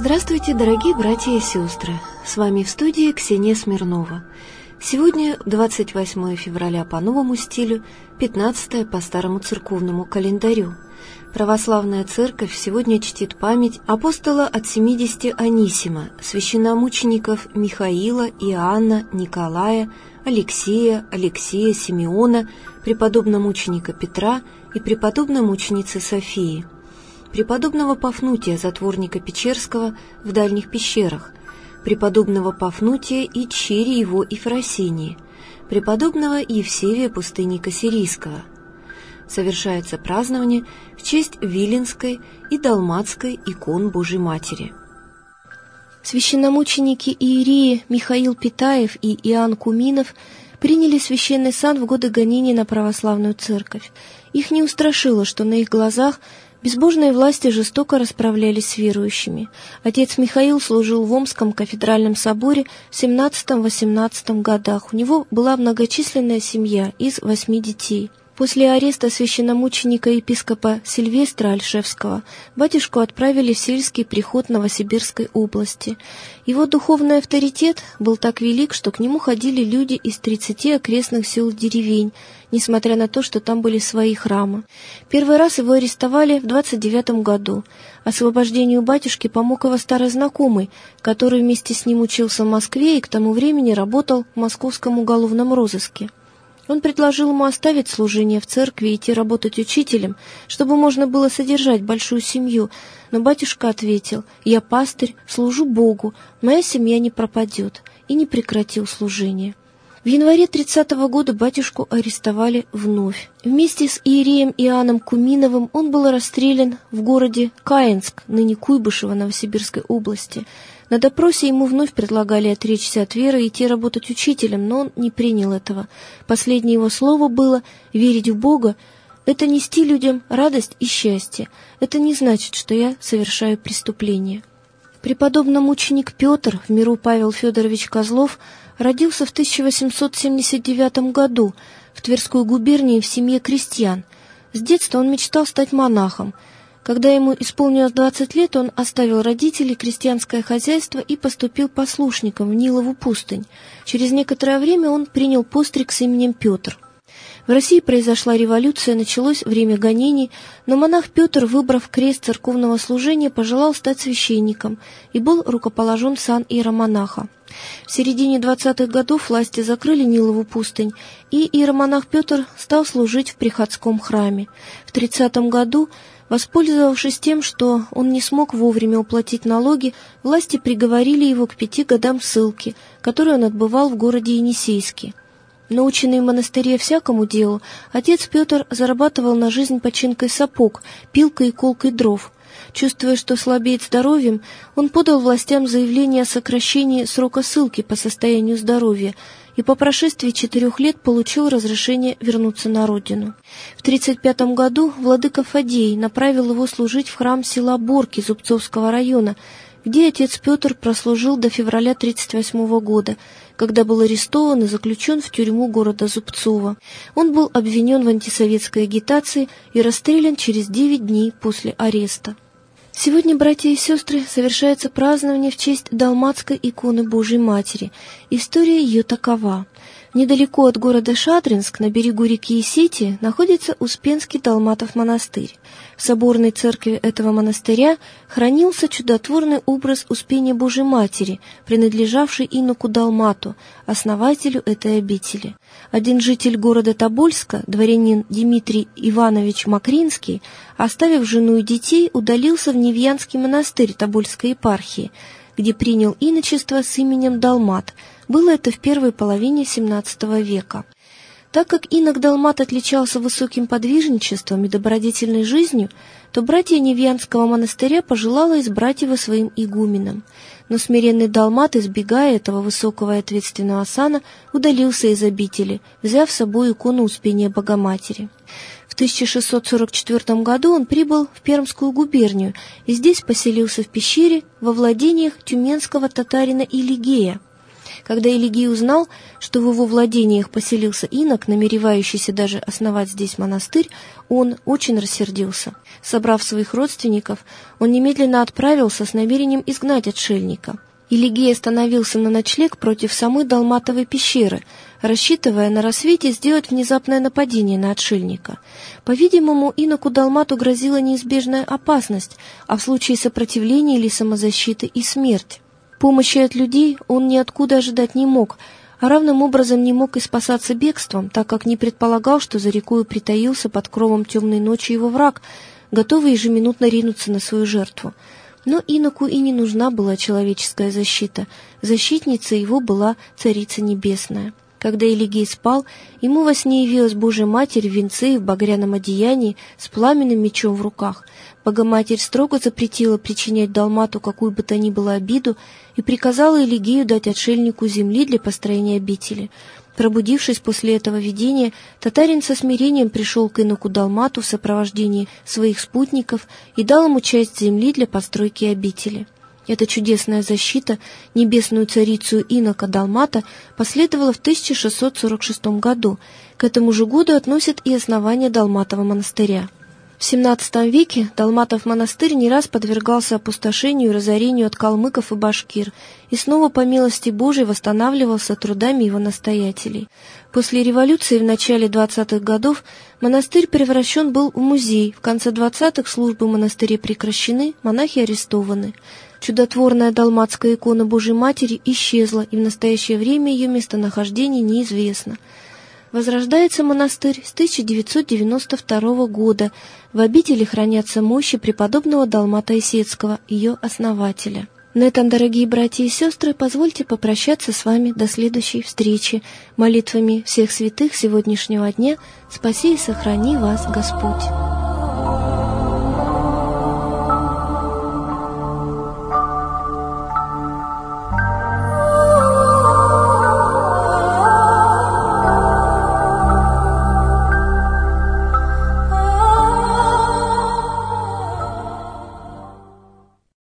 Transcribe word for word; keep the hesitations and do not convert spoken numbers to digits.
Здравствуйте, дорогие братья и сестры! С вами в студии Ксения Смирнова. Сегодня двадцать восьмое февраля по новому стилю, пятнадцатое по старому церковному календарю. Православная церковь сегодня чтит память апостола от семидесяти Анисима, священномучеников Михаила, Иоанна, Николая, Алексея, Алексея, Симеона, преподобномученика Петра и преподобномученицы Софии, преподобного Пафнутия, затворника Печерского в дальних пещерах, преподобного Пафнутия и чери его Ефросинии, преподобного Евсевия, пустынника Сирийского. Совершается празднование в честь Виленской и Далматской икон Божьей Матери. Священномученики иереи Михаил Питаев и Иоанн Куминов приняли священный сан в годы гонений на православную церковь. Их не устрашило, что на их глазах безбожные власти жестоко расправлялись с верующими. Отец Михаил служил в Омском кафедральном соборе в семнадцатом-восемнадцатом годах. У него была многочисленная семья из восьми детей. После ареста священномученика-епископа Сильвестра Ольшевского батюшку отправили в сельский приход Новосибирской области. Его духовный авторитет был так велик, что к нему ходили люди из тридцати окрестных сел и деревень, несмотря на то, что там были свои храмы. Первый раз его арестовали в двадцать девятом году. Освобождению батюшки помог его старый знакомый, который вместе с ним учился в Москве и к тому времени работал в московском уголовном розыске. Он предложил ему оставить служение в церкви и идти работать учителем, чтобы можно было содержать большую семью, но батюшка ответил: «Я пастырь, служу Богу, моя семья не пропадет», и не прекратил служение. В январе тридцатого года батюшку арестовали вновь. Вместе с иереем Иоанном Куминовым он был расстрелян в городе Каинск, ныне Куйбышево, Новосибирской области. На допросе ему вновь предлагали отречься от веры и идти работать учителем, но он не принял этого. Последнее его слово было: «Верить в Бога — это нести людям радость и счастье. Это не значит, что я совершаю преступление». Преподобномученик Петр, в миру Павел Федорович Козлов, родился в тысяча восемьсот семьдесят девятом году в Тверской губернии в семье крестьян. С детства он мечтал стать монахом. Когда ему исполнилось двадцать лет, он оставил родителей, крестьянское хозяйство и поступил послушником в Нилову пустынь. Через некоторое время он принял постриг с именем Петр. В России произошла революция, началось время гонений, но монах Петр, выбрав крест церковного служения, пожелал стать священником и был рукоположен в сан иеромонаха. В середине двадцатых годов власти закрыли Нилову пустынь, и иеромонах Петр стал служить в приходском храме. В тридцатом году, воспользовавшись тем, что он не смог вовремя уплатить налоги, власти приговорили его к пяти годам ссылки, которую он отбывал в городе Енисейске. Наученный в монастыре всякому делу, отец Петр зарабатывал на жизнь починкой сапог, пилкой и колкой дров. Чувствуя, что слабеет здоровьем, он подал властям заявление о сокращении срока ссылки по состоянию здоровья и по прошествии четырех лет получил разрешение вернуться на родину. В тридцать пятом году владыка Фадей направил его служить в храм села Борки Зубцовского района, где отец Петр прослужил до февраля тридцать восьмого года, когда был арестован и заключен в тюрьму города Зубцова. Он был обвинен в антисоветской агитации и расстрелян через девять дней после ареста. Сегодня, братья и сестры, совершается празднование в честь Далматской иконы Божьей Матери. История ее такова. Недалеко от города Шадринск, на берегу реки Исети, находится Успенский Далматов монастырь. В соборной церкви этого монастыря хранился чудотворный образ Успения Божьей Матери, принадлежавший иноку Далмату, основателю этой обители. Один житель города Тобольска, дворянин Дмитрий Иванович Макринский, оставив жену и детей, удалился в Невьянский монастырь Тобольской епархии, где принял иночество с именем Далмат. Было это в первой половине семнадцатого века. Так как инок Далмат отличался высоким подвижничеством и добродетельной жизнью, то братья Невьянского монастыря пожелало избрать его своим игуменом. Но смиренный Далмат, избегая этого высокого и ответственного сана, удалился из обители, взяв с собой икону Успения Богоматери. В тысяча шестьсот сорок четвёртом году он прибыл в Пермскую губернию и здесь поселился в пещере во владениях тюменского татарина Илигея. Когда Элигий узнал, что в его владениях поселился инок, намеревающийся даже основать здесь монастырь, он очень рассердился. Собрав своих родственников, он немедленно отправился с намерением изгнать отшельника. Элигий остановился на ночлег против самой Далматовой пещеры, рассчитывая на рассвете сделать внезапное нападение на отшельника. По-видимому, иноку Далмату грозила неизбежная опасность, а в случае сопротивления или самозащиты и смерть. Помощи от людей он ниоткуда ожидать не мог, а равным образом не мог и спасаться бегством, так как не предполагал, что за рекою притаился под кровом темной ночи его враг, готовый ежеминутно ринуться на свою жертву. Но иноку и не нужна была человеческая защита, защитницей его была Царица Небесная. Когда Элигий спал, ему во сне явилась Божья Матерь в венце и в багряном одеянии с пламенным мечом в руках. Богоматерь строго запретила причинять Далмату какую бы то ни было обиду и приказала Элигию дать отшельнику земли для построения обители. Пробудившись после этого видения, татарин со смирением пришел к иноку Далмату в сопровождении своих спутников и дал ему часть земли для постройки обители. Эта чудесная защита, небесную царицу инока Далмата, последовала в тысяча шестьсот сорок шестом году. К этому же году относят и основание Далматова монастыря. В семнадцатом веке Далматов монастырь не раз подвергался опустошению и разорению от калмыков и башкир, и снова по милости Божией восстанавливался трудами его настоятелей. После революции в начале двадцатых годов монастырь превращен был в музей, в конце двадцатых службы в монастыре прекращены, монахи арестованы. Чудотворная далматская икона Божьей Матери исчезла, и в настоящее время ее местонахождение неизвестно. Возрождается монастырь с тысяча девятьсот девяносто второго года. В обители хранятся мощи преподобного Далмата Исетского, ее основателя. На этом, дорогие братья и сестры, позвольте попрощаться с вами до следующей встречи. Молитвами всех святых сегодняшнего дня спаси и сохрани вас Господь.